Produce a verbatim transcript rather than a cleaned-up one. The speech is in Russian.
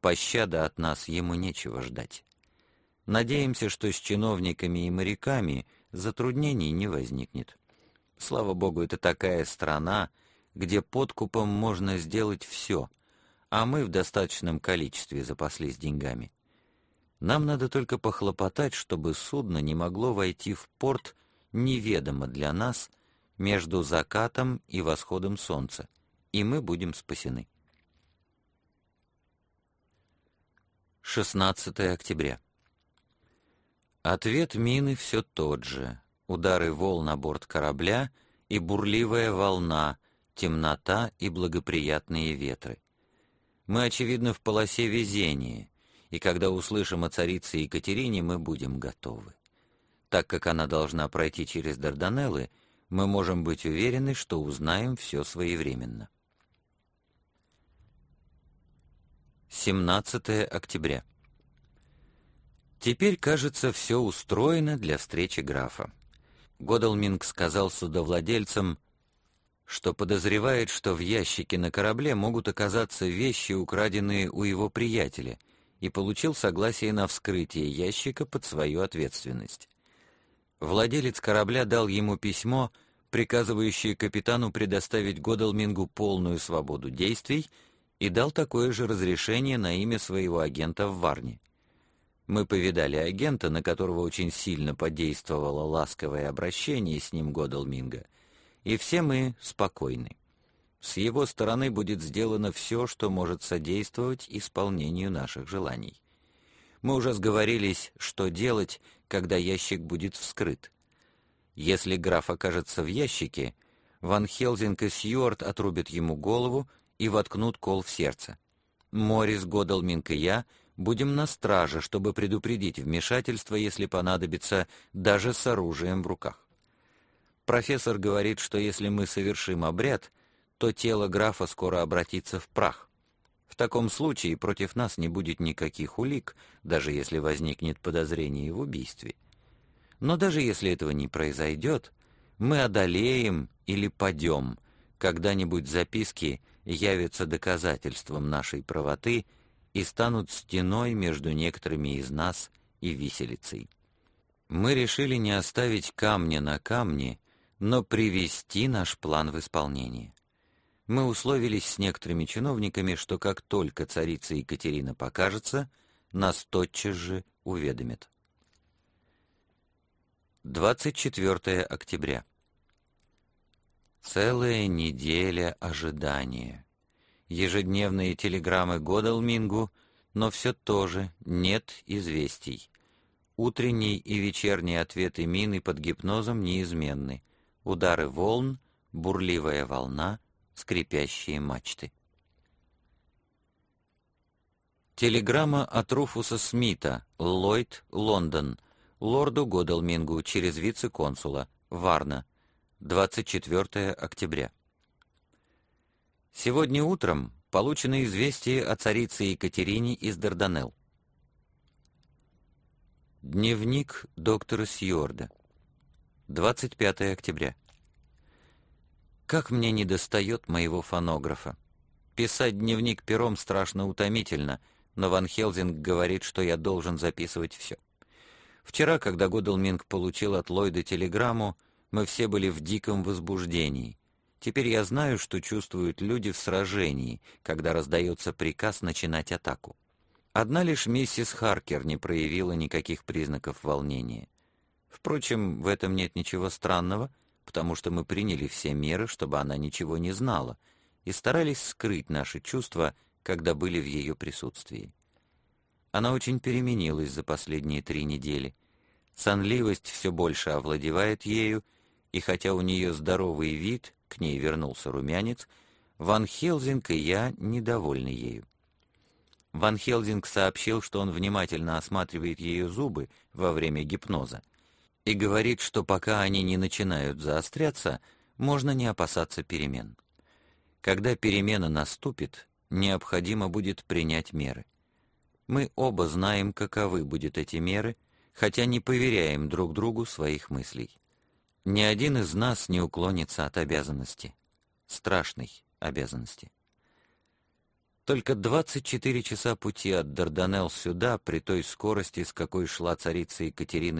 пощады от нас ему нечего ждать. Надеемся, что с чиновниками и моряками затруднений не возникнет. Слава богу, это такая страна, где подкупом можно сделать все, а мы в достаточном количестве запаслись деньгами. Нам надо только похлопотать, чтобы судно не могло войти в порт неведомо для нас между закатом и восходом солнца, и мы будем спасены. шестнадцатое октября. Ответ Мины все тот же. Удары волн на борт корабля и бурливая волна, темнота и благоприятные ветры. Мы, очевидно, в полосе везения, и когда услышим о царице Екатерине, мы будем готовы. Так как она должна пройти через Дарданеллы, мы можем быть уверены, что узнаем все своевременно. семнадцатое октября. Теперь, кажется, все устроено для встречи графа. Годалминг сказал судовладельцам, что подозревает, что в ящике на корабле могут оказаться вещи, украденные у его приятеля, и получил согласие на вскрытие ящика под свою ответственность. Владелец корабля дал ему письмо, приказывающее капитану предоставить Годалмингу полную свободу действий, и дал такое же разрешение на имя своего агента в Варне. Мы повидали агента, на которого очень сильно подействовало ласковое обращение с ним Годалминга, и все мы спокойны. С его стороны будет сделано все, что может содействовать исполнению наших желаний. Мы уже сговорились, что делать, когда ящик будет вскрыт. Если граф окажется в ящике, Ван Хелзинг и Сьюарт отрубят ему голову и воткнут кол в сердце. Морис, Годалминг и я будем на страже, чтобы предупредить вмешательство, если понадобится, даже с оружием в руках. Профессор говорит, что если мы совершим обряд, то тело графа скоро обратится в прах. В таком случае против нас не будет никаких улик, даже если возникнет подозрение в убийстве. Но даже если этого не произойдет, мы одолеем или падем, когда-нибудь записки явятся доказательством нашей правоты и станут стеной между некоторыми из нас и виселицей. Мы решили не оставить камня на камне, но привести наш план в исполнение. Мы условились с некоторыми чиновниками, что как только царица Екатерина покажется, нас тотчас же уведомят. двадцать четвёртое октября. Целая неделя ожидания. Ежедневные телеграммы Годалмингу, но все то же нет известий. Утренний и вечерний ответы Мины под гипнозом неизменны. Удары волн, бурливая волна, скрипящие мачты. Телеграмма от Руфуса Смита, Ллойд, Лондон, лорду Годалмингу через вице-консула, Варна, двадцать четвёртое октября. Сегодня утром получено известие о царице Екатерине из Дарданелл. Дневник доктора Сьюарда. двадцать пятое октября. Как мне недостает моего фонографа. Писать дневник пером страшно утомительно, но Ван Хелзинг говорит, что я должен записывать все. Вчера, когда Годалминг получил от Ллойда телеграмму, мы все были в диком возбуждении. Теперь я знаю, что чувствуют люди в сражении, когда раздается приказ начинать атаку. Одна лишь миссис Харкер не проявила никаких признаков волнения. Впрочем, в этом нет ничего странного, потому что мы приняли все меры, чтобы она ничего не знала, и старались скрыть наши чувства, когда были в ее присутствии. Она очень переменилась за последние три недели. Сонливость все больше овладевает ею, и хотя у нее здоровый вид, к ней вернулся румянец, Ван Хелзинг и я недовольны ею. Ван Хелзинг сообщил, что он внимательно осматривает ее зубы во время гипноза и говорит, что пока они не начинают заостряться, можно не опасаться перемен. Когда перемена наступит, необходимо будет принять меры. Мы оба знаем, каковы будут эти меры, хотя не поверяем друг другу своих мыслей. Ни один из нас не уклонится от обязанности, страшной обязанности. Только двадцать четыре часа пути от Дарданелл сюда, при той скорости, с какой шла царица Екатерина